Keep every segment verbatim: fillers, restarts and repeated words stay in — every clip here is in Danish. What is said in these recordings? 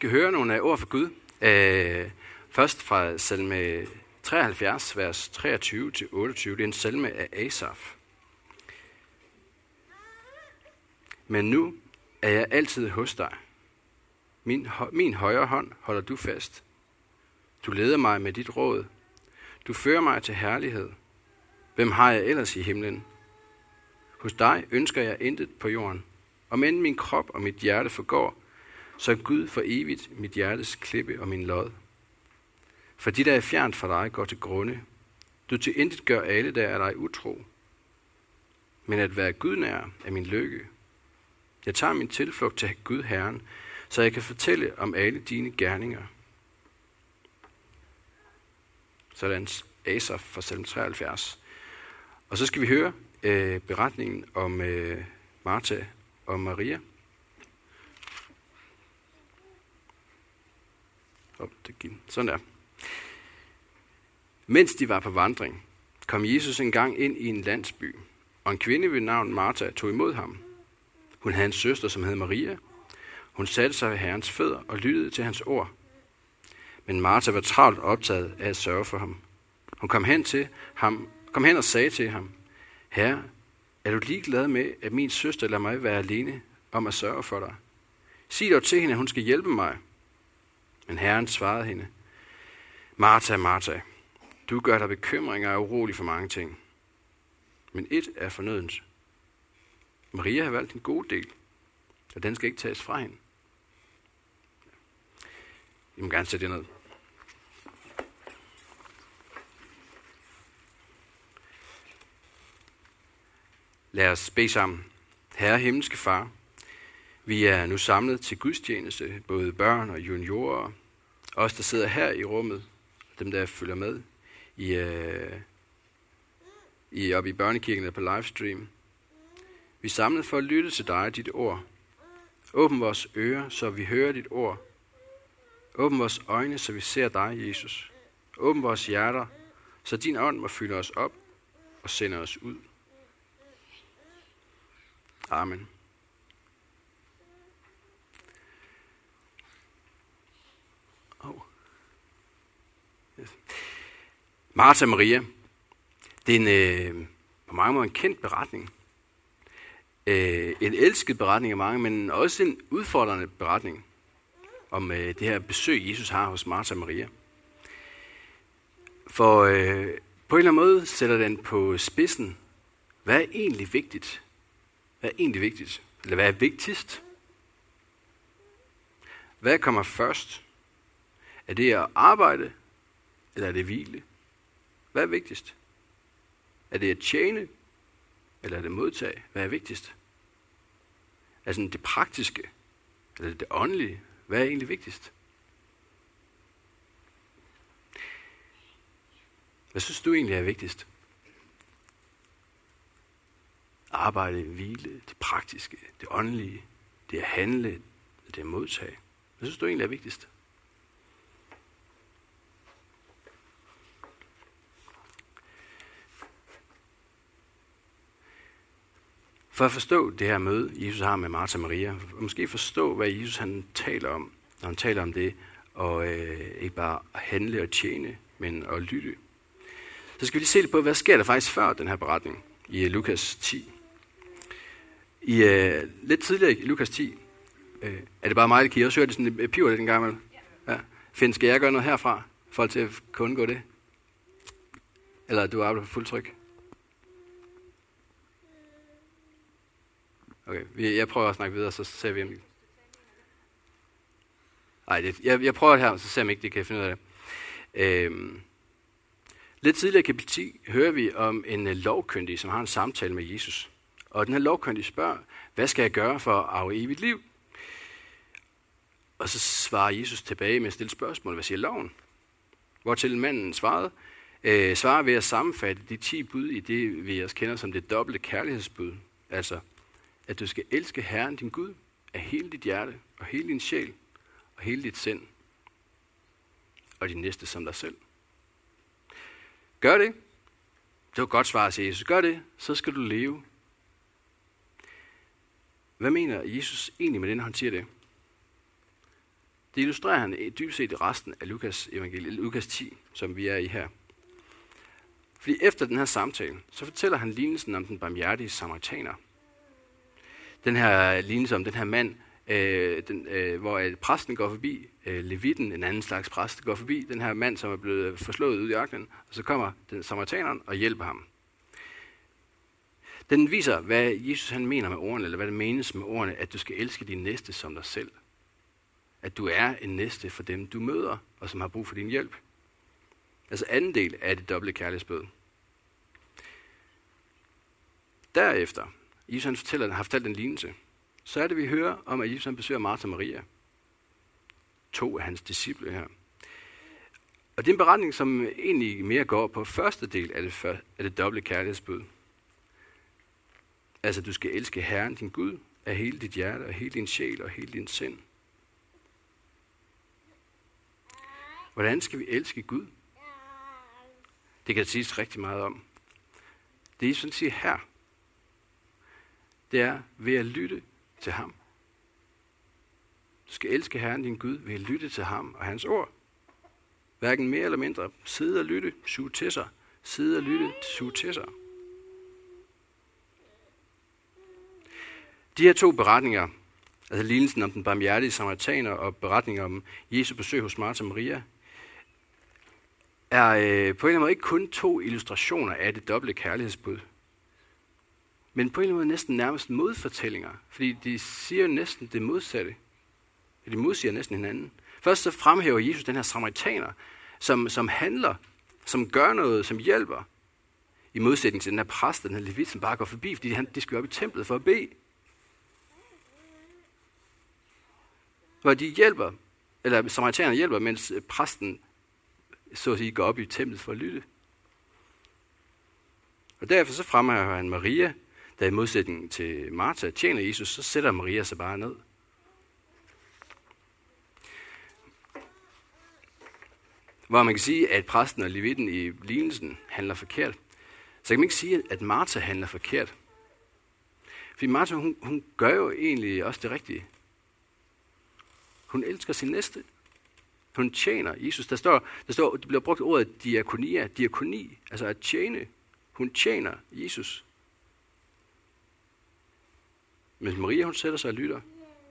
skal høre nogle ord fra Gud. Øh, først fra salme treoghalvfjerds, vers treogtyve til otteogtyve. Det er en salme af Asaf. Men nu er jeg altid hos dig. Min, min højre hånd holder du fast. Du leder mig med dit råd. Du fører mig til herlighed. Hvem har jeg ellers i himlen? Hos dig ønsker jeg intet på jorden. Om end min krop og mit hjerte forgår, så er Gud for evigt mit hjertes klippe og min lod. For de, der er fjernt fra dig, går til grunde. Du til intet gør alle, der er dig utro. Men at være Gud nær er min lykke. Jeg tager min tilflugt til Gud Herren, så jeg kan fortælle om alle dine gerninger. Sådan Asaf fra salme treoghalvfjerds. Og så skal vi høre øh, beretningen om øh, Martha og Maria. Oh, Sådan der. Mens de var på vandring, kom Jesus engang ind i en landsby, og en kvinde ved navn Martha tog imod ham. Hun havde en søster, som hed Maria. Hun satte sig ved Herrens fødder og lyttede til hans ord. Men Martha var travlt optaget af at sørge for ham. Hun kom hen, til ham, kom hen og sagde til ham, Herre, er du ligeglad med, at min søster lader mig være alene om at sørge for dig? Sig dog til hende, at hun skal hjælpe mig. Men Herren svarede hende, Martha, Martha, du gør dig bekymringer og er urolig for mange ting. Men et er fornødent. Maria har valgt en god del, og den skal ikke tages fra hende. I må gerne sætte det ned. Lad os bede sammen. Herre himmelske Far, vi er nu samlet til gudstjeneste, både børn og juniorer, os der sidder her i rummet, dem der følger med i, øh, i oppe i børnekirken eller på livestream. Vi er samlet for at lytte til dig og dit ord. Åbn vores ører, så vi hører dit ord. Åbn vores øjne, så vi ser dig, Jesus. Åbn vores hjerter, så din ånd må fylde os op og sende os ud. Amen. Oh. Yes. Martha og Maria. Det er en, øh, på mange måder en kendt beretning. Øh, en elsket beretning af mange, men også en udfordrende beretning om øh, det her besøg, Jesus har hos Martha og Maria. For øh, på en eller anden måde sætter den på spidsen, hvad er egentlig vigtigt? Hvad er egentlig vigtigt? Eller hvad er vigtigst? Hvad kommer først? Er det at arbejde, eller er det hvile? Hvad er vigtigst? Er det at tjene, eller er det modtage? Hvad er vigtigst? Altså det praktiske, eller det åndelige? Hvad er egentlig vigtigst? Hvad synes du egentlig er vigtigst? Arbejde, hvile, det praktiske, det åndelige, det at handle, det at modtage. Hvad synes du egentlig er vigtigst? For at forstå det her møde, Jesus har med Martha og Maria, og måske forstå, hvad Jesus han taler om, når han taler om det, og øh, ikke bare at handle og tjene, men at lytte. Så skal vi lige se lidt på, hvad sker der faktisk før den her beretning i Lukas ti. I øh, lidt tidligere i Lukas ti, øh, er det bare mig, der kan I også høre det sådan et piver lidt en gang imellem? Ja. Finn, skal jeg gøre noget herfra, for til at kunne undgå det? Eller du arbejder på fuld tryk? Okay, jeg prøver at snakke videre, så ser vi om det. Nej, det, jeg, jeg prøver det her, så ser vi ikke, det kan finde ud af det. Øhm, lidt tidligere i kapitel ti hører vi om en lovkyndig, som har en samtale med Jesus. Og den her lovkyndige spørger, hvad skal jeg gøre for at arve evigt liv? Og så svarer Jesus tilbage med at stille spørgsmål. Hvad siger loven? Hvortil manden svarede, øh, svarer ved at sammenfatte de ti bud i det, vi også kender som det dobbelte kærlighedsbud. Altså, at du skal elske Herren din Gud af hele dit hjerte og hele din sjæl og hele dit sind og din næste som dig selv. Gør det. Det var godt svar, siger Jesus. Gør det, så skal du leve. Hvad mener Jesus egentlig med det, når han siger det? Det illustrerer han dybest set i resten af Lukas evangeliet, Lukas ti, som vi er i her. Fordi efter den her samtale, så fortæller han lignelsen om den barmhjertige samaritaner. Den her lignelse om den her mand, øh, den, øh, hvor øh, præsten går forbi, øh, levitten, en anden slags præst, går forbi den her mand, som er blevet forslået ud i ørkenen, og så kommer den samaritaneren og hjælper ham. Den viser, hvad Jesus han mener med ordene, eller hvad det menes med ordene, at du skal elske din næste som dig selv. At du er en næste for dem, du møder, og som har brug for din hjælp. Altså anden del af det dobbelte kærlighedsbud. Derefter, Jesus han fortæller, han har fortalt en lignelse, så er det, vi hører om, at Jesus han besøger Martha og Maria. To af hans disciple her. Og det er en beretning, som egentlig mere går på første del af det, af det dobbelte kærlighedsbud. Altså, du skal elske Herren, din Gud, af hele dit hjerte, og hele din sjæl, og hele din sind. Hvordan skal vi elske Gud? Det kan der siges rigtig meget om. Det er sådan siger her, det er ved at lytte til ham. Du skal elske Herren, din Gud, ved at lytte til ham og hans ord. Hverken mere eller mindre. Sidde og lytte, suge til sig. Sidde og lytte, suge til sig. De her to beretninger, altså lignelsen om den barmhjertige samaritaner og beretningen om Jesu besøg hos Martha og Maria, er øh, på en eller anden måde ikke kun to illustrationer af det dobbelte kærlighedsbud, men på en eller anden måde næsten nærmest modfortællinger, fordi de siger næsten det modsatte. De modsiger næsten hinanden. Først så fremhæver Jesus den her samaritaner, som, som handler, som gør noget, som hjælper, i modsætning til den her præst, den her levit, som bare går forbi, fordi han, de skal op i templet for at bede. Hvor de hjælper, eller samaritanerne hjælper, mens præsten så at sige går op i templet for at lytte. Og derfor så fremhæver han Maria, der i modsætning til Martha tjener Jesus, så sætter Maria sig bare ned. Hvor man kan sige, at præsten og levitten i lignelsen handler forkert, så kan man ikke sige, at Martha handler forkert. Fordi Martha, hun, hun gør jo egentlig også det rigtige. Hun elsker sin næste. Hun tjener Jesus. Der står, der står, det bliver brugt ordet diakonia, diakoni, altså at tjene. Hun tjener Jesus. Men Maria, hun sætter sig og lytter.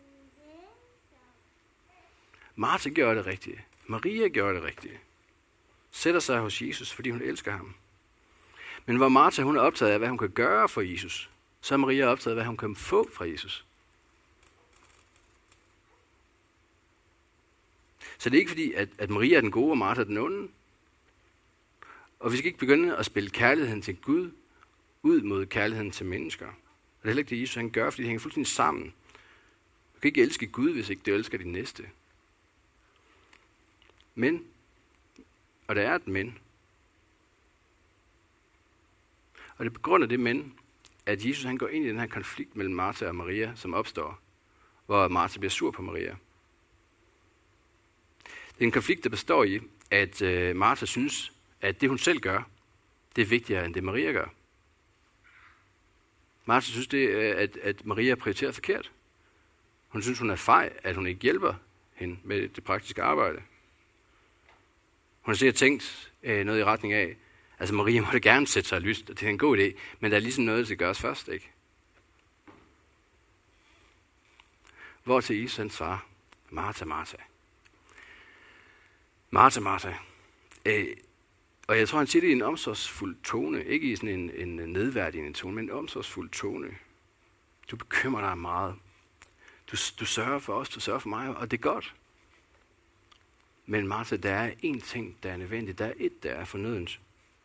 Martha gør det rigtige. Maria gør det rigtige. Sætter sig hos Jesus, fordi hun elsker ham. Men hvor Martha, hun er optaget af, hvad hun kan gøre for Jesus, så er Maria optaget af, hvad hun kan få fra Jesus. Så det er ikke fordi, at, at Maria er den gode, og Martha er den onde. Og vi skal ikke begynde at spille kærligheden til Gud ud mod kærligheden til mennesker. Og det er heller ikke det, Jesus han gør, fordi det hænger fuldstændig sammen. Du kan ikke elske Gud, hvis ikke du elsker din næste. Men, og der er et men. Og det begrunder det men, at Jesus han går ind i den her konflikt mellem Martha og Maria, som opstår, hvor Martha bliver sur på Maria. Det er en konflikt, der består i, at øh, Martha synes, at det hun selv gør, det er vigtigere end det Maria gør. Martha synes, det, at, at Maria prioriterer forkert. Hun synes, hun er fej, at hun ikke hjælper hende med det praktiske arbejde. Hun har sikkert tænkt øh, noget i retning af, altså Maria måtte gerne sætte sig lyst, og det er en god idé, men der er ligesom noget, der skal gøres først, ikke? Hvor til Jesus han svarer, Martha, Martha. Martha, Martha. Øh, og jeg tror, han siger det i en omsorgsfuld tone, ikke i sådan en, en nedværdigende tone, men en omsorgsfuld tone. Du bekymrer dig meget. Du, du sørger for os, du sørger for mig, og det er godt. Men Martha, der er én ting, der er nødvendigt. Der er ét, der er fornødent.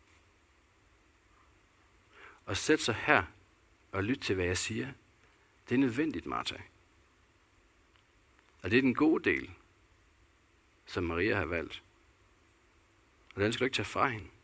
Og sæt sig her og lyt til, hvad jeg siger. Det er nødvendigt, Martha. Og det er den gode del, som Maria har valgt. Og den skal du ikke tage fra hende.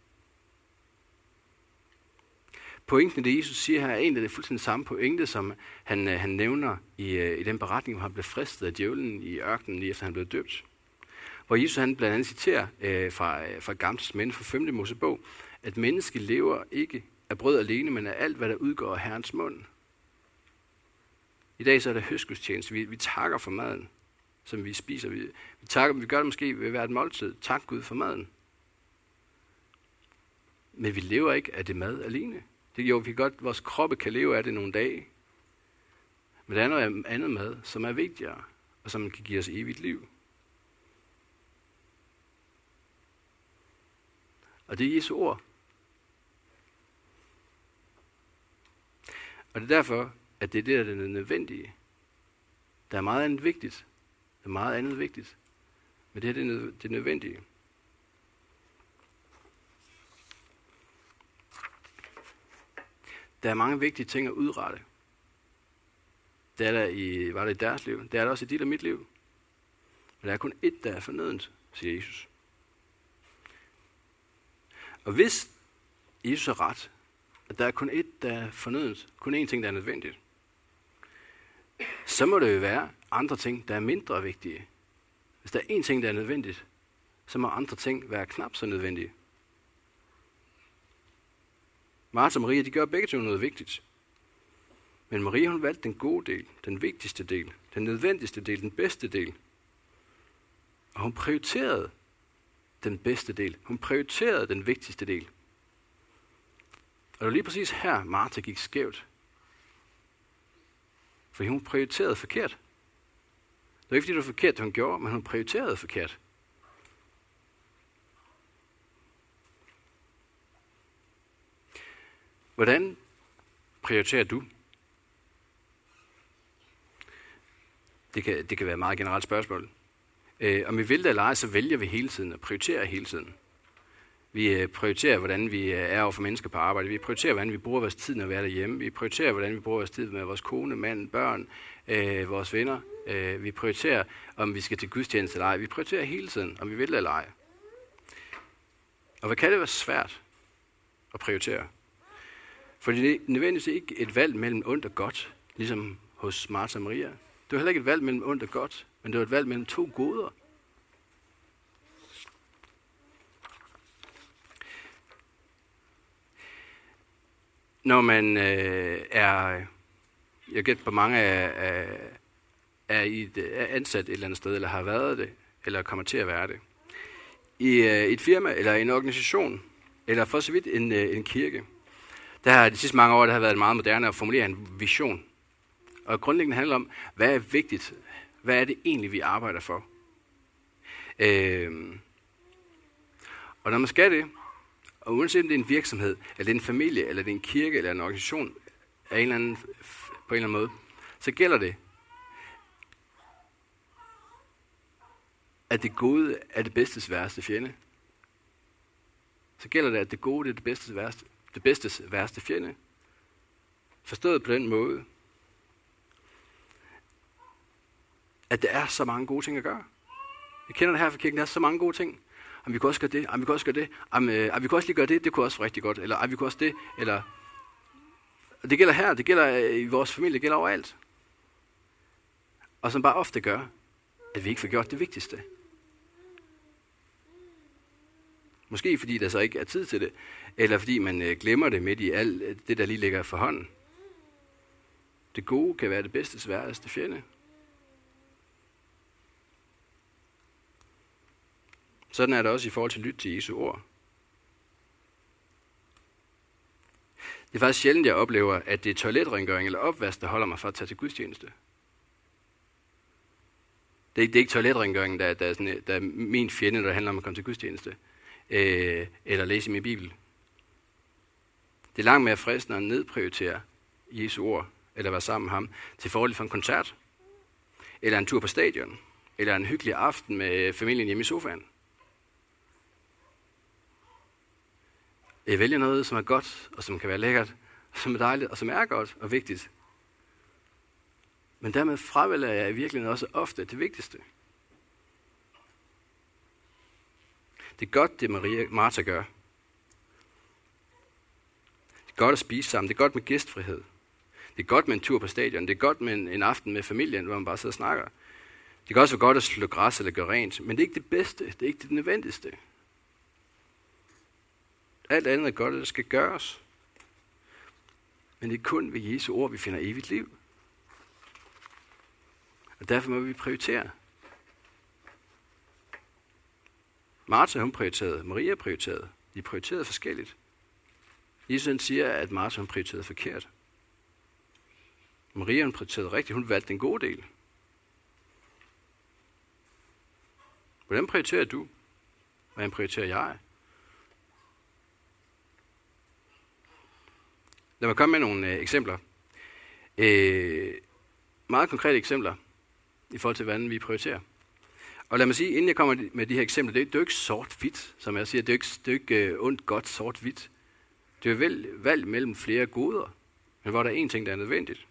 Pointen, det Jesus siger her, er egentlig det fuldstændig samme pointe, som han, han nævner i, i den beretning, hvor han blev fristet af djævlen i ørkenen, lige efter han blev døbt. Hvor Jesus han blandt andet citerer øh, fra, fra Gamle Testamente fra femte Mosebog, at mennesket lever ikke af brød alene, men af alt, hvad der udgår af Herrens mund. I dag så er det høstgudstjeneste. Vi, vi takker for maden. som vi spiser. Vi, vi, takker, vi gør det måske ved hvert måltid. Tak Gud for maden. Men vi lever ikke af det mad alene. Det jo, vi kan godt, vores kroppe kan leve af det nogle dage. Men der er noget andet mad, som er vigtigere, og som kan give os evigt liv. Og det er Jesu ord. Og det er derfor, at det er det, der er det nødvendige. Der er meget andet vigtigt. Der er meget andet vigtigt. Men det her det er det nødvendige. Der er mange vigtige ting at udrette. Det er der i, var det i deres liv. Det er der også i dit og mit liv. Men der er kun ét, der er fornødent, siger Jesus. Og hvis Jesus er ret, at der er kun ét, der er fornødent, kun én ting, der er nødvendigt, så må det jo være andre ting, der er mindre vigtige. Hvis der er én ting, der er nødvendigt, så må andre ting være knap så nødvendige. Martha og Maria, de gør begge to noget vigtigt. Men Maria, hun valgte den gode del, den vigtigste del, den nødvendigste del, den bedste del. Og hun prioriterede den bedste del. Hun prioriterede den vigtigste del. Og det var lige præcis her, Martha gik skævt. For hun prioriterede forkert. Det var ikke fordi, det var forkert, det hun gjorde, men hun prioriterede forkert. Hvordan prioriterer du? Det kan, det kan være et meget generelt spørgsmål. Øh, om vi vil det eller ej, så vælger vi hele tiden og prioriterer hele tiden. Vi øh, prioriterer, hvordan vi er over for mennesker på arbejde. Vi prioriterer, hvordan vi bruger vores tid, når vi er derhjemme. Vi prioriterer, hvordan vi bruger vores tid med vores kone, mand, børn, øh, vores venner. Øh, vi prioriterer, om vi skal til gudstjeneste eller ej. Vi prioriterer hele tiden, om vi vil det eller ej. Og hvad kan det være svært at prioritere? For det er nødvendigvis ikke et valg mellem ondt og godt, ligesom hos Martha og Maria. Det var heller ikke et valg mellem ondt og godt, men det var et valg mellem to goder. Når man øh, er, jeg gætter på mange af, af, er, i et, er ansat et eller andet sted, eller har været det, eller kommer til at være det, i øh, et firma, eller en organisation, eller for så vidt en, øh, en kirke, der har de sidste mange år, der har været meget moderne at formulere en vision. Og grundlæggende handler om, hvad er vigtigt? Hvad er det egentlig, vi arbejder for? Øh, og når man skal det, og uanset om det er en virksomhed, eller det er en familie, eller det er en kirke, eller en organisation, af en eller anden, på en eller anden måde, så gælder det, at det gode er det bedstes værste fjende. Så gælder det, at det gode er det bedstes værste, det bedstes værste fjende. Forstået på den måde, at der er så mange gode ting at gøre. Jeg kender det her fra kirken, der er så mange gode ting. Om vi kan også gøre det, om vi kan også gøre det, om øh, vi kan også lige gøre det, det kunne også være rigtig godt, eller om vi kan også det, eller... Det gælder her, det gælder i vores familie, det gælder overalt. Og som bare ofte gør, at vi ikke får gjort det vigtigste. Måske fordi der så ikke er tid til det, eller fordi man øh, glemmer det midt i alt det, der lige ligger for hånden. Det gode kan være det bedste sværeste fjende. Sådan er det også i forhold til at lytte til Jesu ord. Det er faktisk sjældent, jeg oplever, at det er toiletrengøring eller opvask, der holder mig fra at tage til gudstjeneste. Det er ikke, det er ikke toiletrengøring, der, der, er sådan, der er min fjende, der handler om at komme til gudstjeneste. Øh, eller læse i min bibel. Det er langt mere fristende at nedprioritere Jesu ord, eller være sammen med ham, til fordel for en koncert, eller en tur på stadion, eller en hyggelig aften med familien hjemme i sofaen. Jeg vælger noget, som er godt, og som kan være lækkert, og som er dejligt, og som er godt og vigtigt. Men dermed fravælger jeg i virkeligheden også ofte det vigtigste. Det er godt, det Maria, Martha gør. Det er godt at spise sammen. Det er godt med gæstfrihed. Det er godt med en tur på stadion. Det er godt med en, en aften med familien, hvor man bare sidder og snakker. Det kan også være godt at slå græs eller gøre rent, men det er ikke det bedste. Det er ikke det nødvendigste. Alt andet er godt, at det skal gøres. Men det er kun ved Jesu ord, vi finder evigt liv. Og derfor må vi prioritere. Martha, hun prioriterede. Maria prioriterede. De prioriterede forskelligt. Jesus han siger, at Martha hun prioriterede forkert. Maria hun prioriterede rigtigt. Hun valgte den gode del. Hvordan prioriterer du? Hvordan prioriterer jeg? Lad mig komme med nogle øh, eksempler. Øh, meget konkrete eksempler i forhold til, hvordan vi prioriterer. Og lad mig sige, inden jeg kommer med de her eksempler, det er, det er jo ikke sort-hvidt, som jeg siger. Det er jo ikke, det er jo ikke uh, ondt, godt, sort-hvidt. Det er jo vel, valg mellem flere goder, men hvor der er en ting, der er nødvendigt.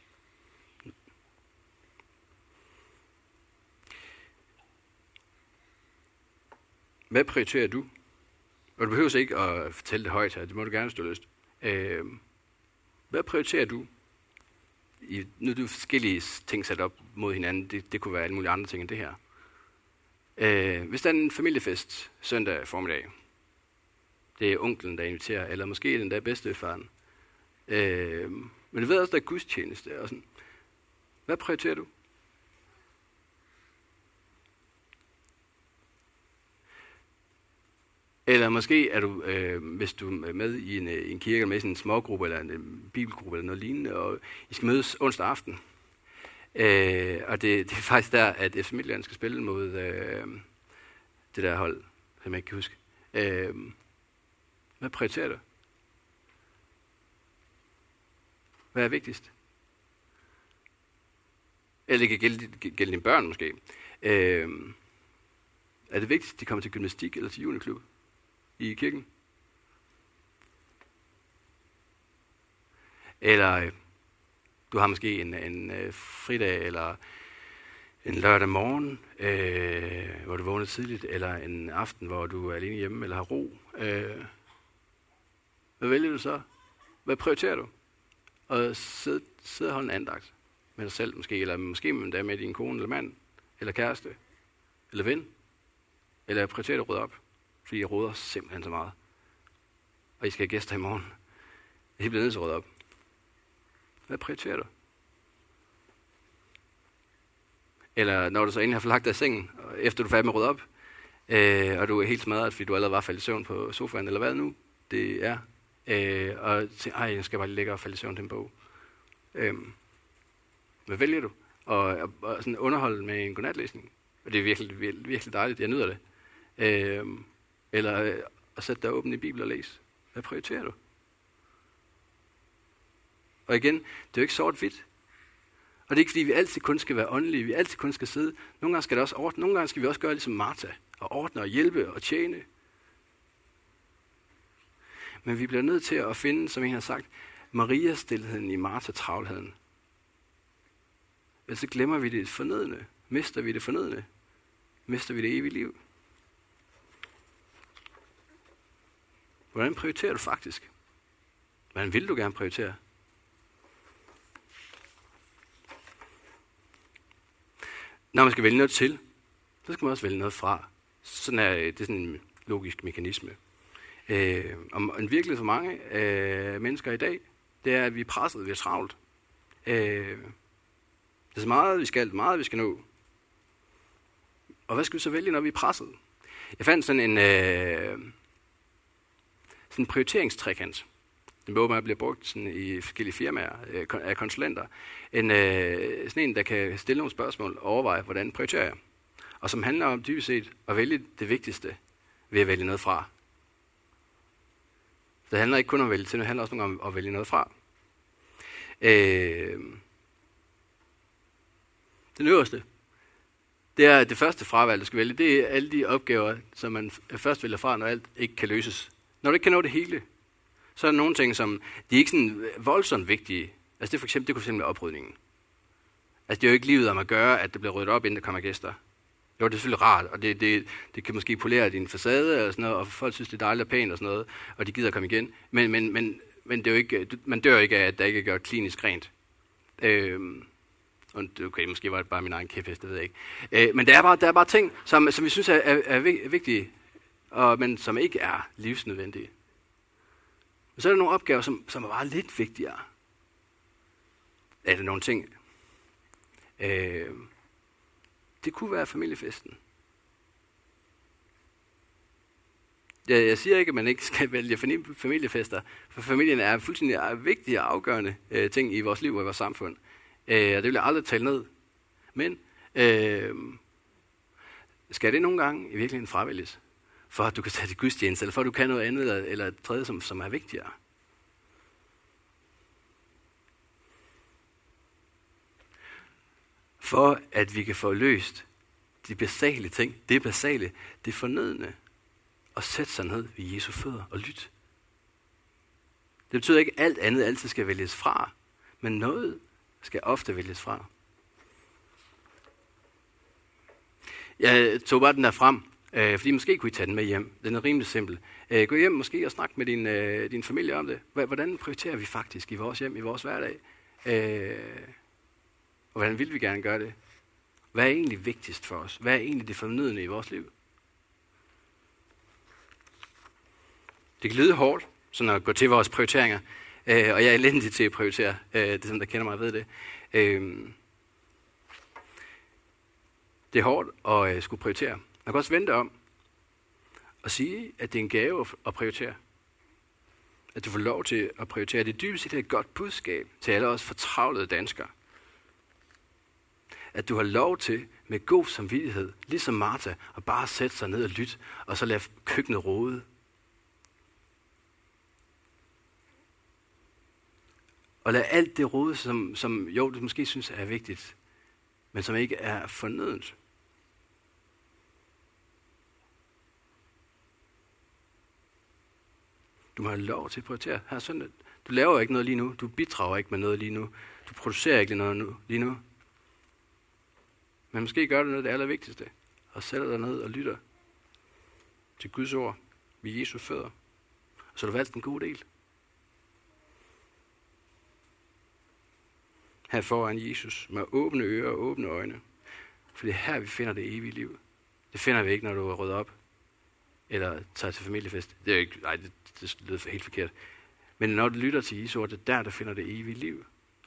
Hvad prioriterer du? Og du behøver ikke at fortælle det højt her, det må du gerne stå lyst. Øh, hvad prioriterer du? I, nu er du forskellige ting sat op mod hinanden, det, det kunne være alle mulige andre ting end det her. Øh, hvis der er en familiefest søndag formiddag, det er onklen, der inviterer, eller måske den der bedstefaren. Øh, men du ved også, der er gudstjeneste og sådan. Hvad prioriterer du? Eller måske er du, øh, hvis du er med i en, en kirke, eller med i en smågruppe, eller en, en bibelgruppe, eller noget lignende, og I skal mødes onsdag aften. Øh, og det, det er faktisk der, at F C Midtjylland skal spille mod øh, det der hold, som jeg ikke kan huske. Øh, hvad prioriterer du? Hvad er vigtigst? Eller det kan gælde, gælde dine børn måske. Øh, er det vigtigst, at de kommer til gymnastik eller til juniorklub i kirken? Eller øh, du har måske en, en øh, fridag eller en lørdag morgen, øh, hvor du vågner tidligt, eller en aften, hvor du er alene hjemme eller har ro. Øh, hvad vælger du så? Hvad prioriterer du? Og sidde, sidde og holde en andagt med dig selv måske, eller måske med, med din kone eller mand, eller kæreste, eller ven. Eller prioriterer du at rydde op, fordi jeg råder simpelthen så meget. Og I skal have gæster i morgen. Jeg bliver nødt til at rydde op. Hvad prioriterer du? Eller når du så endelig har forlagt dig i sengen, efter du er færdig med at rydde op, øh, og du er helt smadret, fordi du allerede var faldet i søvn på sofaen, eller hvad nu det er, øh, og tænker, ej, jeg skal bare ligge og falde i søvn til en bog. Øh, hvad vælger du? Og, og, og sådan underholde med en godnatlæsning. Og det er virkelig, virkelig, virkelig dejligt, jeg nyder det. Øh, eller øh, at sætte dig åben i Bibelen og læse. Hvad prioriterer du? Og igen, det er jo ikke sort-hvidt. Og det er ikke fordi, vi altid kun skal være åndelige, vi altid kun skal sidde. Nogle gange skal det også ordne, nogle gange skal vi også gøre ligesom Martha, og ordne og hjælpe og tjene. Men vi bliver nødt til at finde, som en har sagt, Marias stilheden i Martha travlheden. Ellers så glemmer vi det fornødne, mister vi det fornødne, mister vi det evige liv. Hvordan prioriterer du faktisk? Hvordan vil du gerne prioritere? Når man skal vælge noget til, så skal man også vælge noget fra. Sådan er det er sådan en logisk mekanisme. Øh, og en virkelighed for mange øh, mennesker i dag, det er, at vi er presset, vi er travlt. Øh, det er så meget, vi skal, meget, vi skal nå. Og hvad skal vi så vælge, når vi er presset? Jeg fandt sådan en, øh, sådan en prioriteringstrekant. Den bog, man bliver brugt sådan i forskellige firmaer øh, af konsulenter. En, øh, sådan en, der kan stille nogle spørgsmål og overveje, hvordan prioriterer jeg. Og som handler om dybest set at vælge det vigtigste ved at vælge noget fra. Det handler ikke kun om at vælge til, det handler også om at vælge noget fra. Øh, den øverste, det er det første fravalg, du skal vælge. Det er alle de opgaver, som man først vælger fra, når alt ikke kan løses. Når du ikke kan nå det hele, så er der nogle ting, som de er ikke sådan voldsomt vigtige. Altså det for eksempel, det kunne simpelthen være oprydningen. Altså det er jo ikke livet om at gøre, at det bliver ryddet op, inden der kommer gæster. Jo, det er selvfølgelig rart, og det, det, det kan måske polere din facade og sådan noget, og folk synes, det er dejligt og pænt og sådan noget, og de gider at komme igen. Men, men, men, men det er jo ikke, man dør ikke af, at der ikke er gjort klinisk rent. Øhm, og okay, måske var det bare min egen kæphest, det ved jeg ikke. Øh, men der er bare, der er bare ting, som, som vi synes er, er, er vigtige, og, men som ikke er livsnødvendige. Men så er der nogle opgaver, som, som er bare lidt vigtigere. Er der nogle ting? Øh, det kunne være familiefesten. Jeg, jeg siger ikke, at man ikke skal vælge familiefester, for familien er fuldstændig vigtige og afgørende øh, ting i vores liv og i vores samfund. Øh, og det vil jeg aldrig tale ned. Men øh, skal det nogle gange i virkeligheden fravælges, for at du kan tage til gudstjeneste, eller for at du kan noget andet, eller, eller et tredje, som, som er vigtigere? For at vi kan få løst de basale ting, det basale, det fornødne, og sætte sig ned ved Jesu fødder og lytte. Det betyder ikke, at alt andet altid skal vælges fra, men noget skal ofte vælges fra. Jeg tog bare den der frem, øh, fordi måske kunne I tage den med hjem. Den er rimelig simpel. Øh, gå hjem måske og snak med din, øh, din familie om det. Hvordan prioriterer vi faktisk i vores hjem, i vores hverdag? Øh, og hvordan vil vi gerne gøre det? Hvad er egentlig vigtigst for os? Hvad er egentlig det fornødne i vores liv? Det kan lyde hårdt, sådan at gå til vores prioriteringer, øh, og jeg er elendig til at prioritere. Øh, det er sådan, der kender mig ved det. Øh, det er hårdt at øh, skulle prioritere. Man kan også vente om og sige, at det er en gave at prioritere. At du får lov til at prioritere. Det er dybest set et godt budskab til alle os fortravlede danskere. At du har lov til med god samvittighed, ligesom Martha, at bare sætte sig ned og lytte, og så lade køkkenet rode. Og lad alt det rode, som, som jo, du måske synes er vigtigt, men som ikke er fornødent. Du må have lov til at prioritere. Her søndag. Du laver ikke noget lige nu. Du bidrager ikke med noget lige nu. Du producerer ikke noget nu, lige nu. Men måske gør du noget af det allervigtigste. Og sætter dig ned og lytter til Guds ord ved Jesu fødder. Så har du valgt en god del. Her foran Jesus med åbne ører og åbne øjne. For det er her, vi finder det evige liv. Det finder vi ikke, når du er ryddet op. Eller tager til familiefest. Det er ikke, nej, det, det lyder helt forkert. Men når du lytter til Jesu ord, det er der, der finder det evige liv.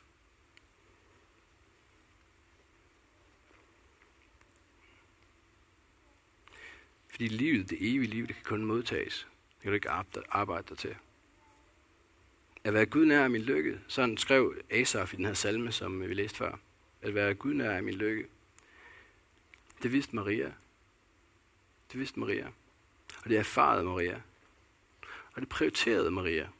Fordi livet, det evige liv, det kan kun modtages. Det kan du ikke arbejde dig til. At være Gud nær er min lykke. Sådan skrev Asaf i den her salme, som vi læste før. At være Gud nær er min lykke. Det vidste Maria. Det vidste Maria. Og det erfarede Maria. Og det prioriterede Maria.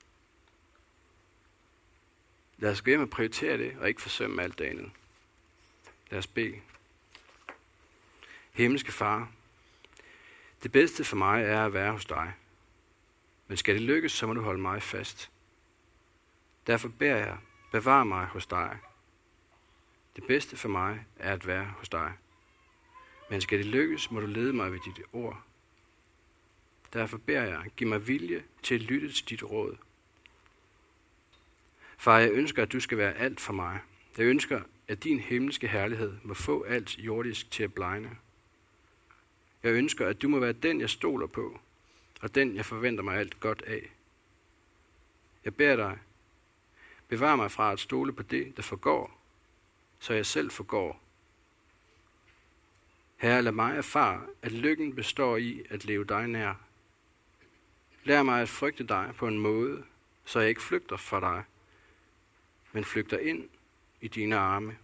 Lad os gå hjem og prioritere det, og ikke forsømme alt det andet. Lad os bede. Himmelske Far, det bedste for mig er at være hos dig. Men skal det lykkes, så må du holde mig fast. Derfor beder jeg, bevar mig hos dig. Det bedste for mig er at være hos dig. Men skal det lykkes, må du lede mig ved dit ord. Derfor beder jeg, giv mig vilje til at lytte til dit råd. Far, jeg ønsker, at du skal være alt for mig. Jeg ønsker, at din himmelske herlighed må få alt jordisk til at blegne. Jeg ønsker, at du må være den, jeg stoler på, og den, jeg forventer mig alt godt af. Jeg beder dig, bevar mig fra at stole på det, der forgår, så jeg selv forgår. Herre, lad mig erfare, at lykken består i at leve dig nær. Lær mig at frygte dig på en måde, så jeg ikke flygter fra dig, men flygter ind i dine arme.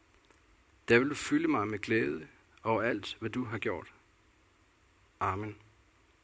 Der vil du fylde mig med glæde over alt, hvad du har gjort. Amen.